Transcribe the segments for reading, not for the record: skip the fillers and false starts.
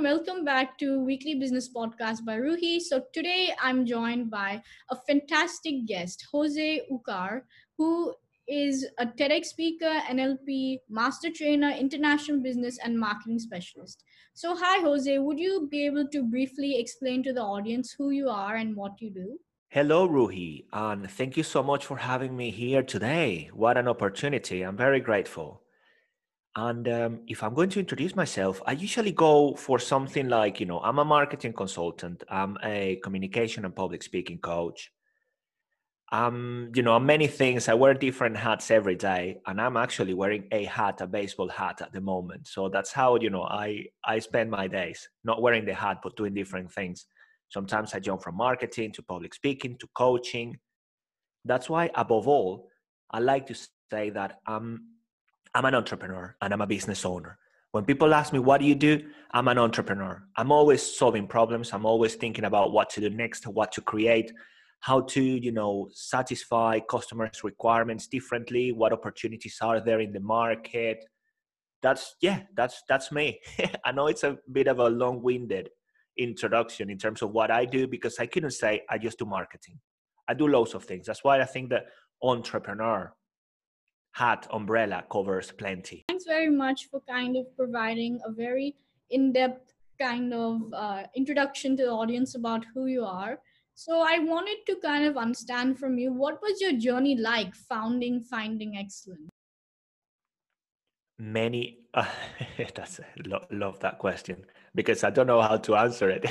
welcome back to Weekly Business Podcast by Ruhi. So, today I'm joined by a fantastic guest, Jose Ucar, who is a TEDx speaker, NLP, master trainer, international business, and marketing specialist. So, hi, Jose. Would you be able to briefly explain to the audience who you are and what you do? Hello, Ruhi, and thank you so much for having me here today. What an opportunity. I'm very grateful. And if I'm going to introduce myself, I usually go for something like, I'm a marketing consultant, I'm a communication and public speaking coach. I'm many things. I wear different hats every day, and I'm actually wearing a baseball hat at the moment. So that's how, I spend my days, not wearing the hat, but doing different things. Sometimes I jump from marketing to public speaking to coaching. That's why, above all, I like to say that I'm an entrepreneur and I'm a business owner. When people ask me, what do you do? I'm an entrepreneur. I'm always solving problems. I'm always thinking about what to do next, what to create, how to, satisfy customers' requirements differently, what opportunities are there in the market. That's me. I know it's a bit of a long-winded introduction in terms of what I do, because I couldn't say I just do marketing. I do loads of things. That's why I think the entrepreneur hat umbrella covers plenty. Thanks very much for kind of providing a very in depth kind of introduction to the audience about who you are. So, I wanted to kind of understand from you, what was your journey like founding Finding Excellence? Many, love that question, because I don't know how to answer it.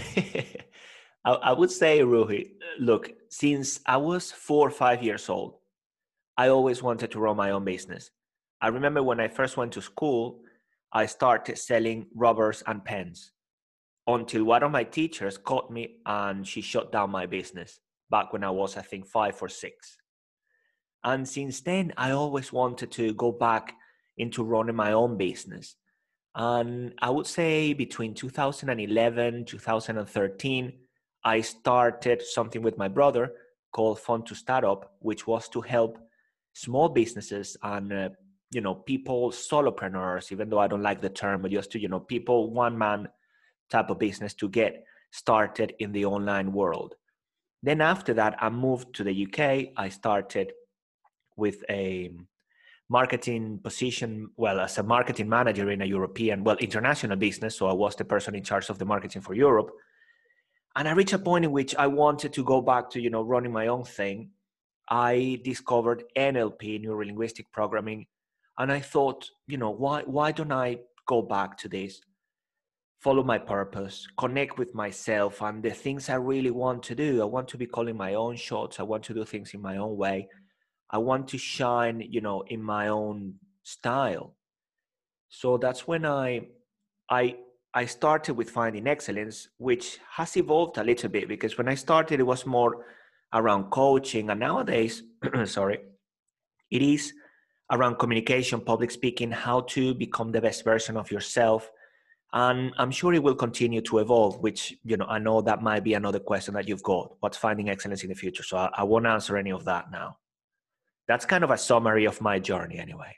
I would say, Ruhi, look, since I was 4 or 5 years old, I always wanted to run my own business. I remember when I first went to school, I started selling rubbers and pens until one of my teachers caught me and she shut down my business back when I was, I think, 5 or 6. And since then, I always wanted to go back into running my own business. And I would say between 2011, 2013, I started something with my brother called Fund to Startup, which was to help small businesses and people, solopreneurs, even though I don't like the term, but just to, people, one man type of business to get started in the online world. Then after that, I moved to the UK. I started with a marketing position, well, as a marketing manager in a international business. So I was the person in charge of the marketing for Europe. And I reached a point in which I wanted to go back to, running my own thing. I discovered NLP, neuro-linguistic programming. And I thought, why don't I go back to this? Follow my purpose, connect with myself and the things I really want to do. I want to be calling my own shots. I want to do things in my own way. I want to shine, in my own style. So that's when I I started with Finding Excellence, which has evolved a little bit, because when I started, it was more around coaching, and nowadays, sorry, it is around communication, public speaking, how to become the best version of yourself. And I'm sure it will continue to evolve, which, I know that might be another question that you've got. What's Finding Excellence in the future? So I won't answer any of that now. That's kind of a summary of my journey anyway.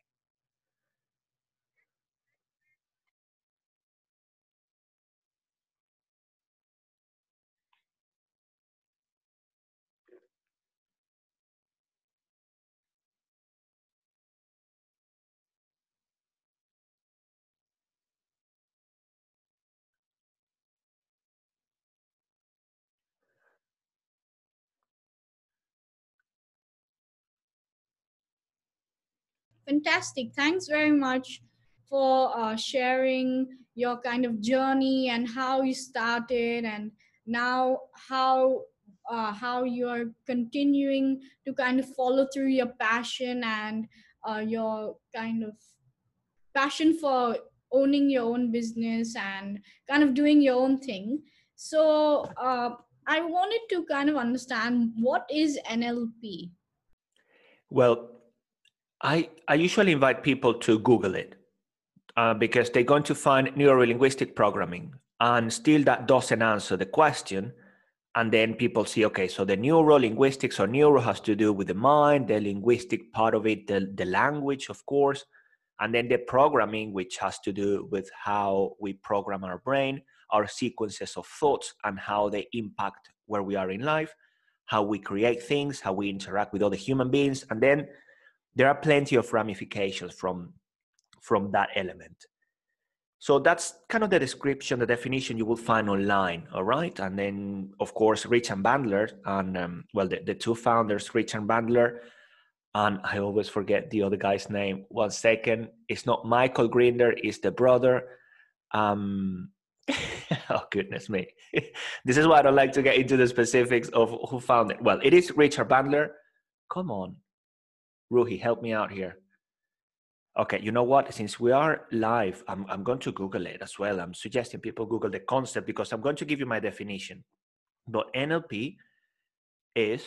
Fantastic. Thanks very much for sharing your kind of journey and how you started, and now how you're continuing to kind of follow through your passion and your kind of passion for owning your own business and kind of doing your own thing. So I wanted to kind of understand, what is NLP? Well, I usually invite people to Google it, because they're going to find neuro-linguistic programming, and still that doesn't answer the question. And then people see, okay, so the neuro-linguistics, or neuro has to do with the mind, the linguistic part of it, the language, of course, and then the programming, which has to do with how we program our brain. our sequences of thoughts and how they impact where we are in life, how we create things, how we interact with other human beings. And then there are plenty of ramifications from that element. So that's kind of the description, the definition you will find online, all right? And then, of course, Richard Bandler and, the two founders, Richard Bandler, and I always forget the other guy's name. 1 second. It's not Michael Grinder, it's the brother. Oh, goodness me. This is why I don't like to get into the specifics of who found it. Well, it is Richard Bandler. Come on. Ruhi, help me out here. Okay, you know what? Since we are live, I'm going to Google it as well. I'm suggesting people Google the concept because I'm going to give you my definition. But NLP is...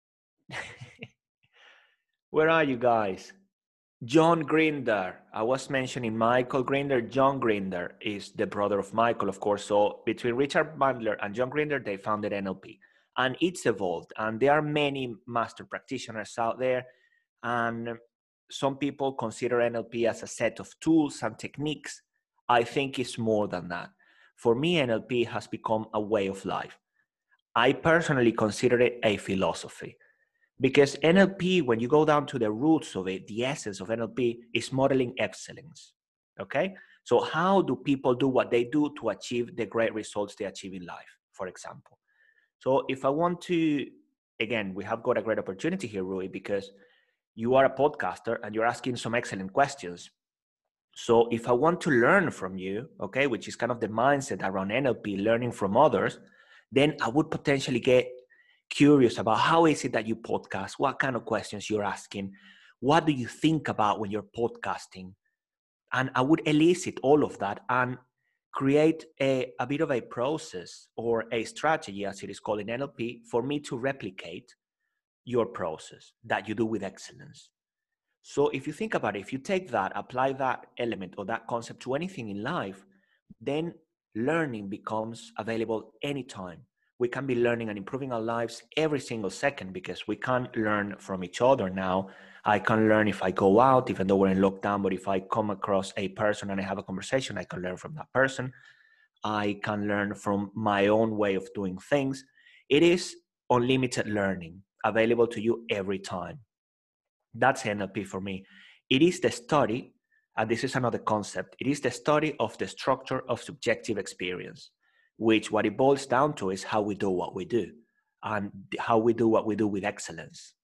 Where are you guys? John Grinder. I was mentioning Michael Grinder. John Grinder is the brother of Michael, of course. So between Richard Bandler and John Grinder, they founded NLP. And it's evolved. And there are many master practitioners out there. And some people consider NLP as a set of tools and techniques. I think it's more than that. For me, NLP has become a way of life. I personally consider it a philosophy. Because NLP, when you go down to the roots of it, the essence of NLP is modeling excellence, okay? So how do people do what they do to achieve the great results they achieve in life, for example? So if I want to, again, we have got a great opportunity here, Rui, because you are a podcaster and you're asking some excellent questions. So if I want to learn from you, okay, which is kind of the mindset around NLP, learning from others, then I would potentially get curious about how is it that you podcast, what kind of questions you're asking, what do you think about when you're podcasting? And I would elicit all of that and create a bit of a process or a strategy, as it is called in NLP, for me to replicate your process that you do with excellence. So if you think about it, if you take that, apply that element or that concept to anything in life, then learning becomes available anytime. We can be learning and improving our lives every single second because we can learn from each other now. I can learn if I go out, even though we're in lockdown, but if I come across a person and I have a conversation, I can learn from that person. I can learn from my own way of doing things. It is unlimited learning available to you every time. That's NLP for me. It is the study, and this is another concept, it is the study of the structure of subjective experience, which what it boils down to is how we do what we do and how we do what we do with excellence.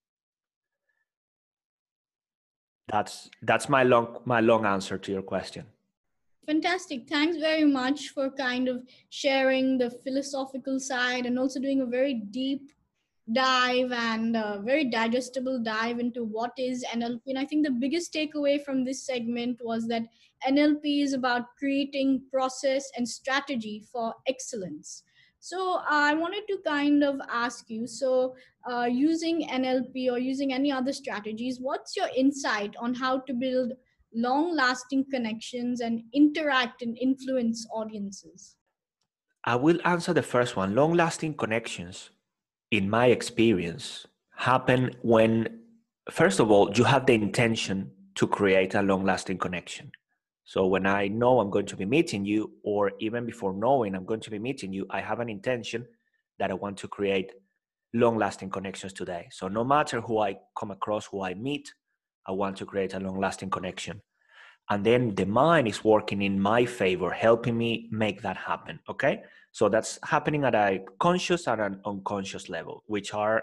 That's my long answer to your question. Fantastic. Thanks very much for kind of sharing the philosophical side and also doing a very deep dive and a very digestible dive into what is NLP. And I think the biggest takeaway from this segment was that NLP is about creating process and strategy for excellence. So I wanted to kind of ask you, so using NLP or using any other strategies, what's your insight on how to build long lasting connections and interact and influence audiences? I will answer the first one. Long lasting connections, in my experience, happen when, first of all, you have the intention to create a long lasting connection. So when I know I'm going to be meeting you, or even before knowing I'm going to be meeting you, I have an intention that I want to create long-lasting connections today. So no matter who I come across, who I meet, I want to create a long-lasting connection. And then the mind is working in my favor, helping me make that happen, okay? So that's happening at a conscious and an unconscious level, which are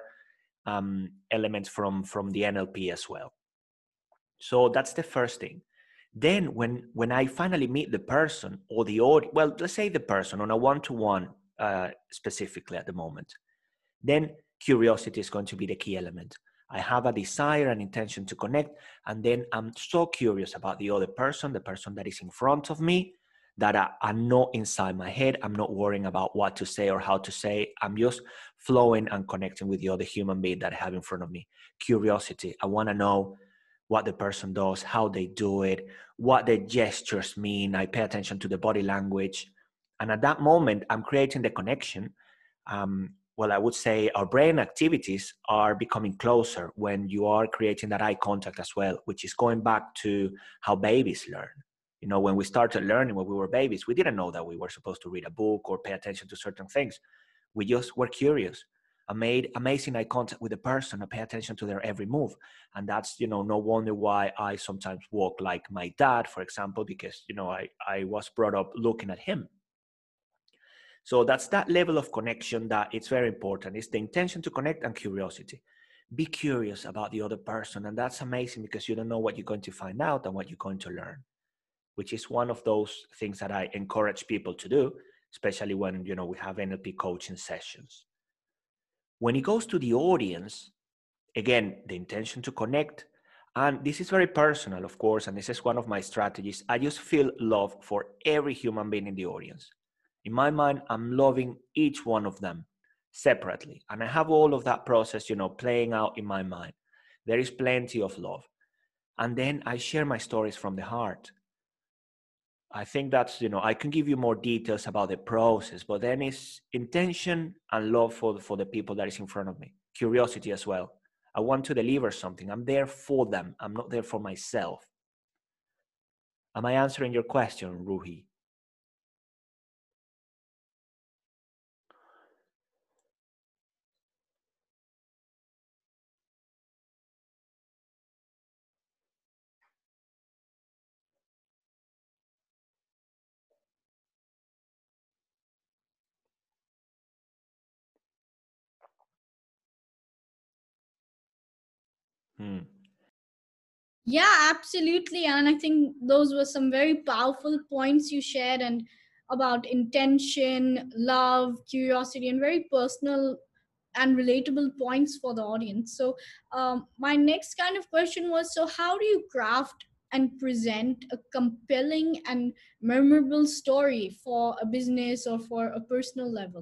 elements from the NLP as well. So that's the first thing. Then when I finally meet the person or the audience, well, let's say the person on a one-to-one specifically at the moment, then curiosity is going to be the key element. I have a desire and intention to connect, and then I'm so curious about the other person, the person that is in front of me, that I'm not inside my head. I'm not worrying about what to say or how to say. I'm just flowing and connecting with the other human being that I have in front of me. Curiosity. I want to know what the person does, how they do it, what the gestures mean. I pay attention to the body language. And at that moment, I'm creating the connection. Well, I would say our brain activities are becoming closer when you are creating that eye contact as well, which is going back to how babies learn. You know, when we started learning when we were babies, we didn't know that we were supposed to read a book or pay attention to certain things. We just were curious. I made amazing eye contact with the person. I pay attention to their every move. And that's, you know, no wonder why I sometimes walk like my dad, for example, because, you know, I was brought up looking at him. So that's that level of connection that it's very important. It's the intention to connect and curiosity. Be curious about the other person. And that's amazing because you don't know what you're going to find out and what you're going to learn, which is one of those things that I encourage people to do, especially when, you know, we have NLP coaching sessions. When it goes to the audience, again, the intention to connect, and this is very personal, of course, and this is one of my strategies. I just feel love for every human being in the audience. In my mind, I'm loving each one of them separately. And I have all of that process, you know, playing out in my mind. There is plenty of love. And then I share my stories from the heart. I think that's, you know, I can give you more details about the process, but then it's intention and love for the people that is in front of me. Curiosity as well. I want to deliver something. I'm there for them. I'm not there for myself. Am I answering your question, Ruhi? Hmm. Yeah, absolutely. And I think those were some very powerful points you shared, and about intention, love, curiosity, and very personal and relatable points for the audience. So, my next kind of question was, so how do you craft and present a compelling and memorable story for a business or for a personal level?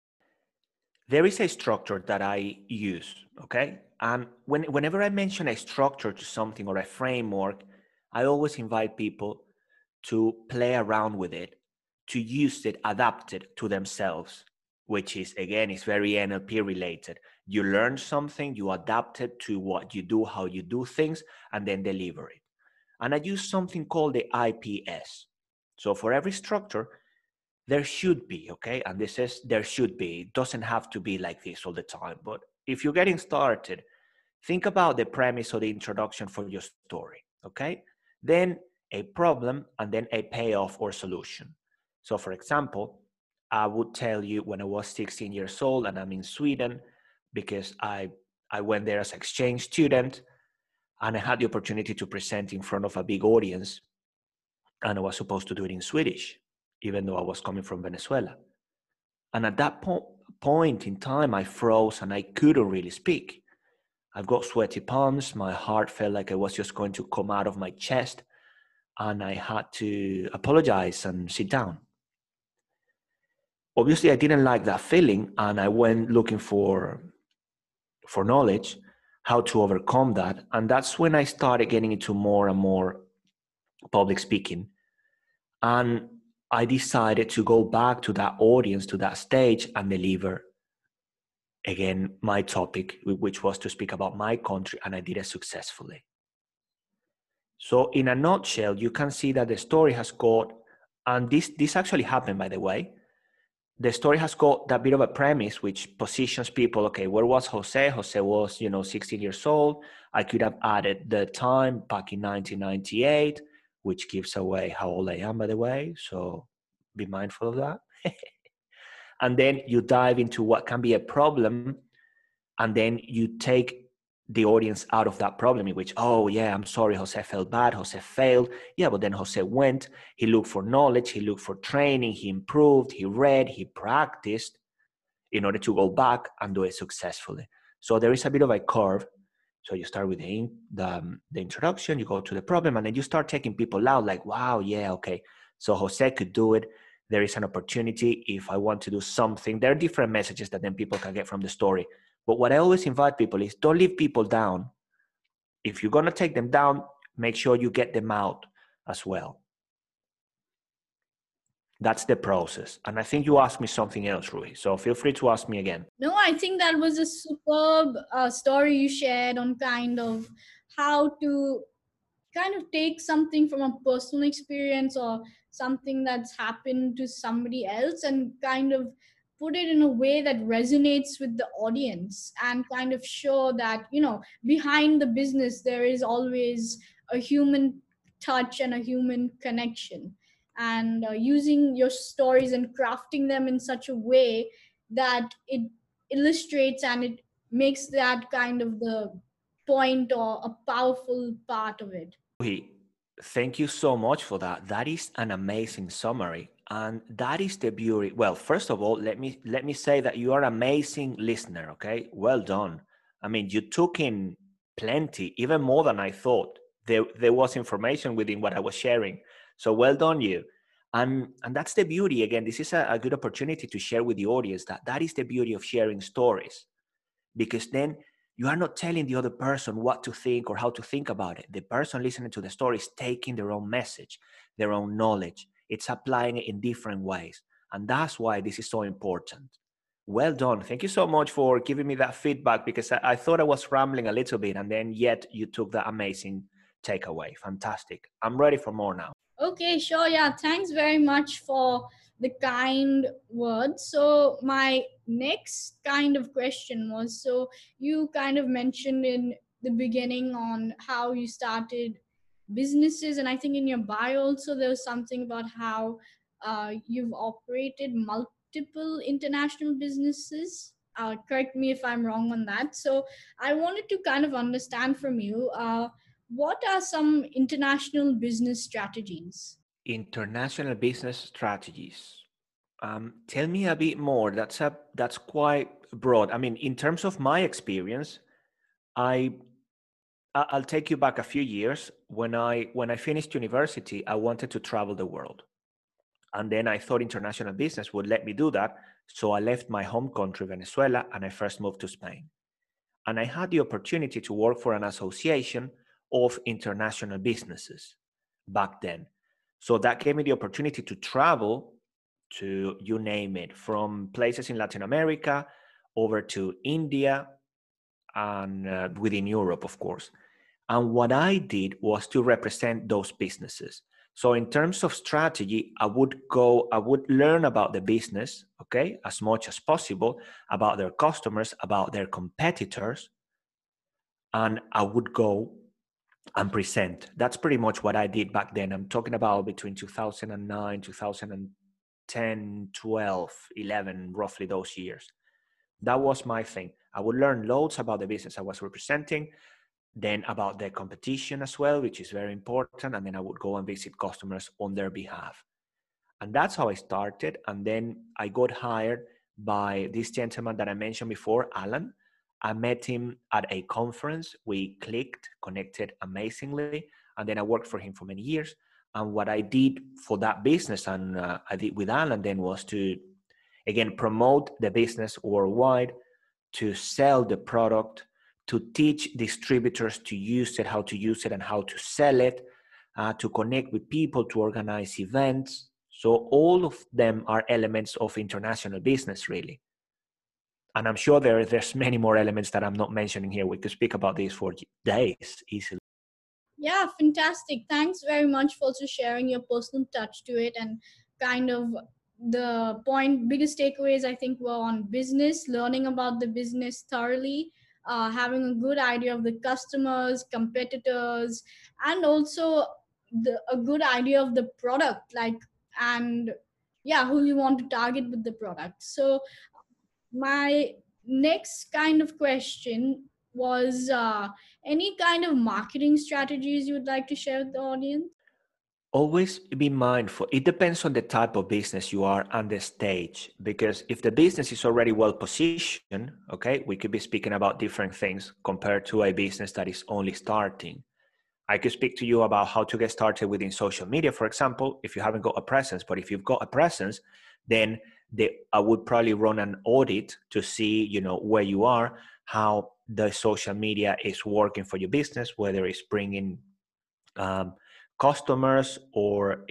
There is a structure that I use, okay? And whenever I mention a structure to something or a framework, I always invite people to play around with it, to use it, adapt it to themselves, which is, again, is very NLP related. You learn something, you adapt it to what you do, how you do things, and then deliver it. And I use something called the IPS. So for every structure, there should be, okay? And this is, there should be. It doesn't have to be like this all the time. But if you're getting started, think about the premise or the introduction for your story, okay? Then a problem, and then a payoff or solution. So for example, I would tell you when I was 16 years old and I'm in Sweden because I went there as an exchange student and I had the opportunity to present in front of a big audience, and I was supposed to do it in Swedish, even though I was coming from Venezuela. And at that point in time, I froze and I couldn't really speak. I've got sweaty palms. My heart felt like it was just going to come out of my chest. And I had to apologize and sit down. Obviously, I didn't like that feeling. And I went looking for knowledge, how to overcome that. And that's when I started getting into more and more public speaking. And I decided to go back to that audience, to that stage, and deliver again my topic, which was to speak about my country, and I did it successfully. So in a nutshell, you can see that the story has got, and this actually happened, by the way, the story has got that bit of a premise which positions people, okay, where was Jose? Jose was, 16 years old. I could have added the time back in 1998, which gives away how old I am, by the way, so be mindful of that. And then you dive into what can be a problem, and then you take the audience out of that problem, in which, oh yeah, I'm sorry, Jose felt bad, Jose failed. Yeah, but then Jose went, he looked for knowledge, he looked for training, he improved, he read, he practiced in order to go back and do it successfully. So there is a bit of a curve. So you start with the introduction, you go to the problem, and then you start taking people out like, wow, yeah, okay. So Jose could do it. There is an opportunity if I want to do something. There are different messages that then people can get from the story. But what I always invite people is, don't leave people down. If you're going to take them down, make sure you get them out as well. That's the process. And I think you asked me something else, Rui. So feel free to ask me again. No, I think that was a superb story you shared on kind of how to kind of take something from a personal experience or something that's happened to somebody else and kind of put it in a way that resonates with the audience and kind of show that, behind the business there is always a human touch and a human connection, and using your stories and crafting them in such a way that it illustrates and it makes that kind of the point or a powerful part of it. Ruhi, thank you so much for that. That is an amazing summary. And that is the beauty. Well, first of all, let me say that you are an amazing listener, okay? Well done. I mean, you took in plenty, even more than I thought. There was information within what I was sharing. So well done you. And that's the beauty. Again, this is a good opportunity to share with the audience that is the beauty of sharing stories, because then you are not telling the other person what to think or how to think about it. The person listening to the story is taking their own message, their own knowledge. It's applying it in different ways. And that's why this is so important. Well done. Thank you so much for giving me that feedback, because I thought I was rambling a little bit, and then yet you took that amazing takeaway. Fantastic. I'm ready for more now. Okay, sure. Yeah, thanks very much for the kind words. So, my next kind of question was, so you kind of mentioned in the beginning on how you started businesses, and I think in your bio also there was something about how you've operated multiple international businesses. Correct me if I'm wrong on that. So, I wanted to kind of understand from you. What are some international business strategies? International business strategies. Tell me a bit more. That's quite broad. I mean, in terms of my experience, I I'll take you back a few years. When I finished university, I wanted to travel the world, and then I thought international business would let me do that. So I left my home country, Venezuela, and I first moved to Spain. And I had the opportunity to work for an association of international businesses back then. So that gave me the opportunity to travel to, you name it, from places in Latin America over to India and within Europe, of course. And what I did was to represent those businesses. So in terms of strategy, I would learn about the business, okay, as much as possible, about their customers, about their competitors, and I would go and present. That's pretty much what I did back then. I'm talking about between 2009, 2010, 12, 11, roughly those years. That was my thing. I would learn loads about the business I was representing, then about the competition as well, which is very important. And then I would go and visit customers on their behalf. And that's how I started. And then I got hired by this gentleman that I mentioned before, Alan. I met him at a conference. We clicked, connected amazingly. And then I worked for him for many years. And what I did for that business and I did with Alan then was to, again, promote the business worldwide, to sell the product, to teach distributors to use it, how to use it and how to sell it, to connect with people, to organize events. So all of them are elements of international business, really. And I'm sure there's many more elements that I'm not mentioning here. We could speak about this for days easily. Yeah, fantastic. Thanks very much for also sharing your personal touch to it, and kind of the biggest takeaways I think were on business, learning about the business thoroughly, having a good idea of the customers, competitors, and also a good idea of the product, like, and yeah, who you want to target with the product. So my next kind of question was, any kind of marketing strategies you would like to share with the audience? Always be mindful. It depends on the type of business you are and the stage. Because if the business is already well positioned, okay, we could be speaking about different things compared to a business that is only starting. I could speak to you about how to get started within social media, for example, if you haven't got a presence. But if you've got a presence, then I would probably run an audit to see, where you are, how the social media is working for your business, whether it's bringing customers or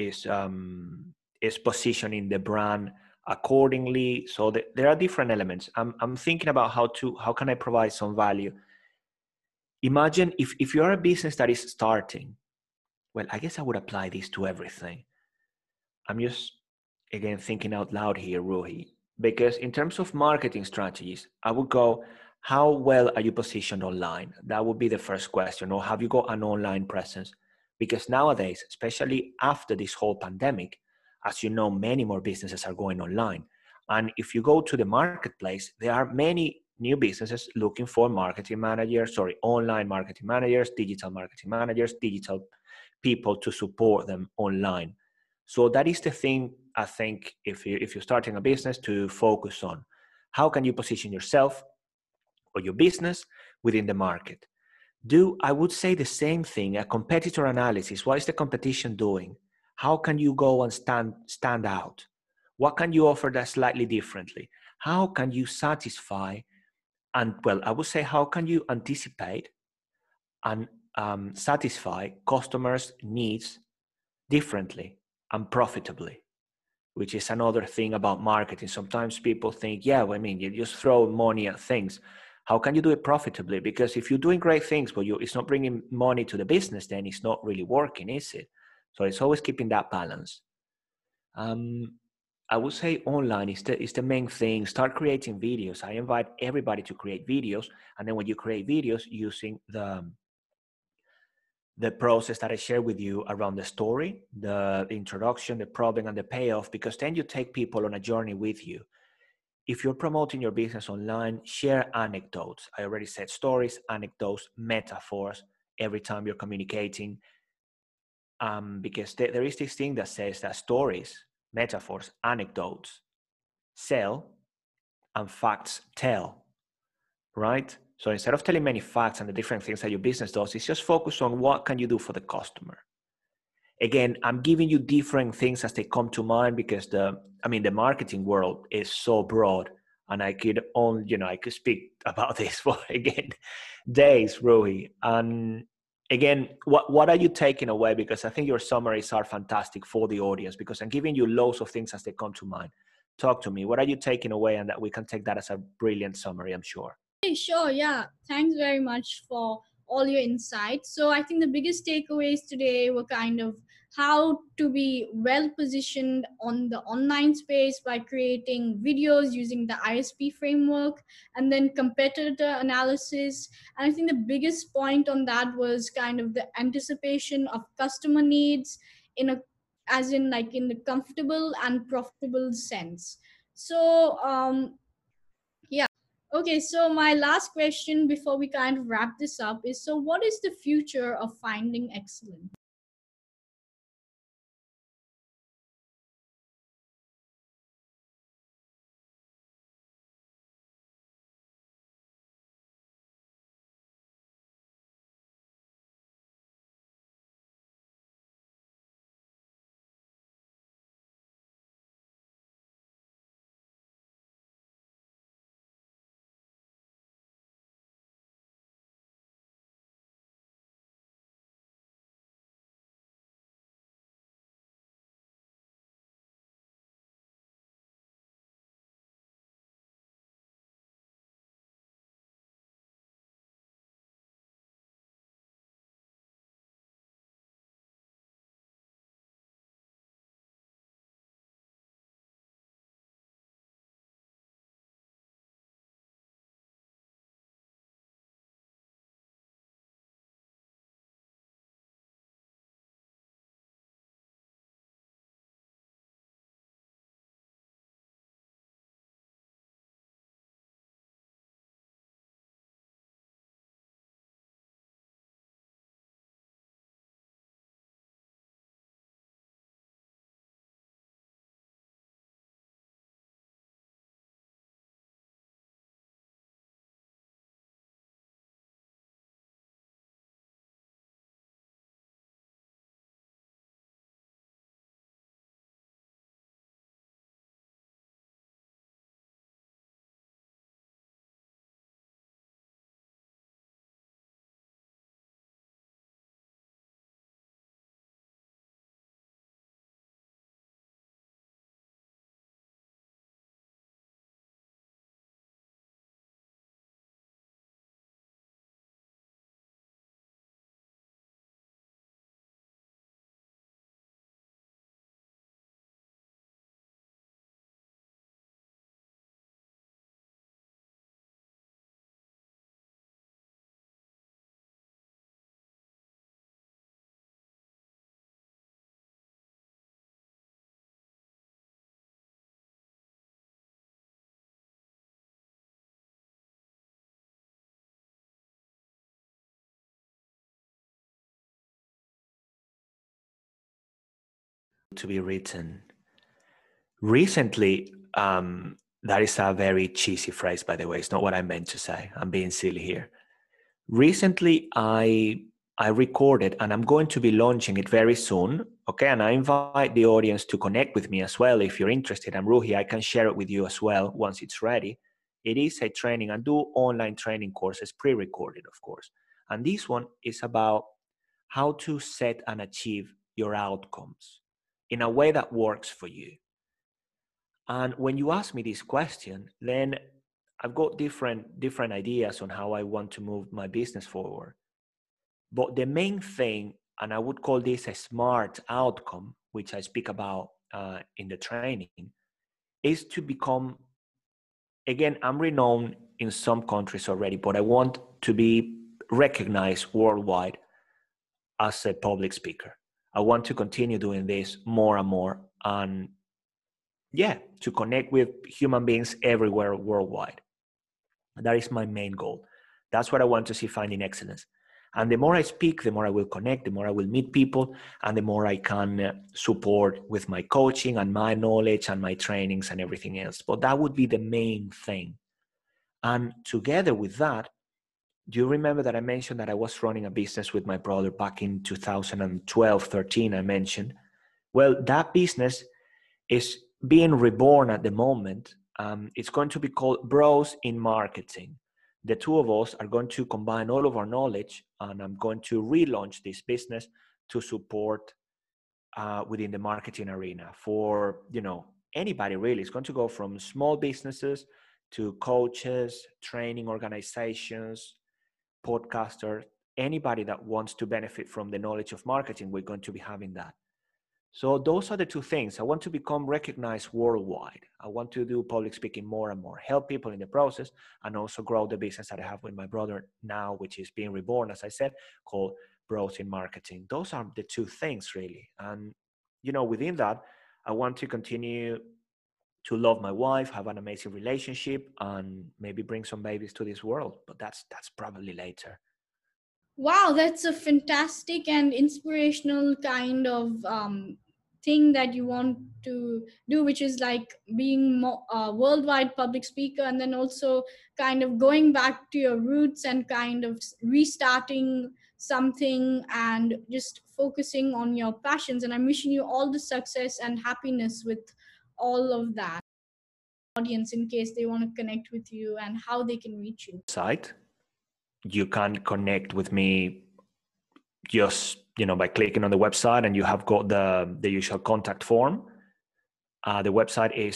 is positioning the brand accordingly. So there are different elements. I'm thinking about how can I provide some value. Imagine if you're a business that is starting, Well, I guess I would apply this to everything. I'm just, again, thinking out loud here, Ruhi, because in terms of marketing strategies, I would go, how well are you positioned online? That would be the first question. Or have you got an online presence? Because nowadays, especially after this whole pandemic, as you know, many more businesses are going online. And if you go to the marketplace, there are many new businesses looking for online marketing managers, digital people to support them online. So that is the thing, I think, if you're starting a business, to focus on. How can you position yourself or your business within the market? I would say the same thing, a competitor analysis. What is the competition doing? How can you go and stand out? What can you offer that slightly differently? How can you satisfy, and well, I would say, how can you anticipate and satisfy customers' needs differently and profitably? Which is another thing about marketing. Sometimes people think, yeah, well, I mean, you just throw money at things. How can you do it profitably? Because if you're doing great things, but it's not bringing money to the business, then it's not really working, is it? So it's always keeping that balance. I would say online is the main thing. Start creating videos. I invite everybody to create videos. And then when you create videos using the process that I share with you around the story, the introduction, the problem, and the payoff, because then you take people on a journey with you. If you're promoting your business online, share anecdotes. I already said stories, anecdotes, metaphors every time you're communicating. Because there is this thing that says that stories, metaphors, anecdotes sell and facts tell, right? So instead of telling many facts and the different things that your business does, it's just focus on what can you do for the customer. Again, I'm giving you different things as they come to mind, because the marketing world is so broad, and I could speak about this for, again, days, Ruhi. And again, what are you taking away? Because I think your summaries are fantastic for the audience, because I'm giving you loads of things as they come to mind. Talk to me. What are you taking away? And that we can take that as a brilliant summary, I'm sure. Hey, sure, yeah. Thanks very much for all your insights. So I think the biggest takeaways today were kind of how to be well positioned on the online space by creating videos using the ISP framework, and then competitor analysis. And I think the biggest point on that was kind of the anticipation of customer needs in a as in like in the comfortable and profitable sense. So yeah. Okay, so my last question before we kind of wrap this up is, so what is the future of finding excellence? to be written. Recently, that is a very cheesy phrase, by the way. It's not what I meant to say. I'm being silly here. Recently, I recorded, and I'm going to be launching it very soon. Okay, and I invite the audience to connect with me as well if you're interested. I'm Ruhi. I can share it with you as well once it's ready. It is a training. I do online training courses, pre-recorded, of course. And this one is about how to set and achieve your outcomes in a way that works for you. And when you ask me this question, then I've got different ideas on how I want to move my business forward. But the main thing, and I would call this a SMART outcome, which I speak about in the training, is to become, again, I'm renowned in some countries already, but I want to be recognized worldwide as a public speaker. I want to continue doing this more and more, and to connect with human beings everywhere worldwide. That is my main goal. That's what I want to see, finding excellence. And the more I speak, the more I will connect, the more I will meet people, and the more I can support with my coaching and my knowledge and my trainings and everything else. But that would be the main thing. And together with that, do you remember that I mentioned that I was running a business with my brother back in 2012, 13, I mentioned? Well, that business is being reborn at the moment. It's going to be called Bros in Marketing. The two of us are going to combine all of our knowledge, and I'm going to relaunch this business to support within the marketing arena for, anybody really. It's going to go from small businesses to coaches, training organizations, podcasters, anybody that wants to benefit from the knowledge of marketing. We're going to be having that. So those are the two things. I want to become recognized worldwide. I want to do public speaking more and more, help people in the process, and also grow the business that I have with my brother now, which is being reborn, as I said, called Bros in Marketing. Those are the two things, really. And, within that, I want to continue to love my wife, have an amazing relationship, and maybe bring some babies to this world. But that's probably later. Wow, that's a fantastic and inspirational kind of thing that you want to do, which is like being worldwide public speaker, and then also kind of going back to your roots and kind of restarting something and just focusing on your passions. And I'm wishing you all the success and happiness with all of that. Audience, in case they want to connect with you, and how they can reach you. Site. You can connect with me just by clicking on the website, and you have got the usual contact form. The website is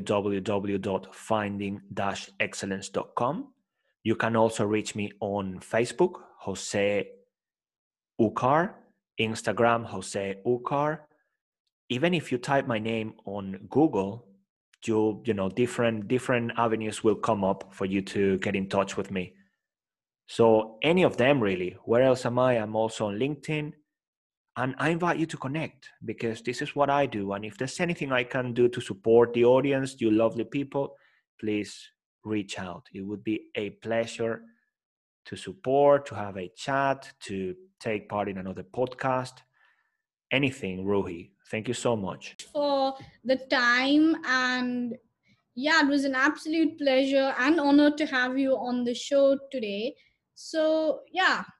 www.finding-excellence.com. You can also reach me on Facebook, Jose Ucar, Instagram, Jose Ucar. Even if you type my name on Google, different avenues will come up for you to get in touch with me. So any of them, really. Where else am I? I'm also on LinkedIn. And I invite you to connect, because this is what I do. And if there's anything I can do to support the audience, you lovely people, please reach out. It would be a pleasure to support, to have a chat, to take part in another podcast. Anything, Ruhi. Thank you so much. For the time, and it was an absolute pleasure and honor to have you on the show today. So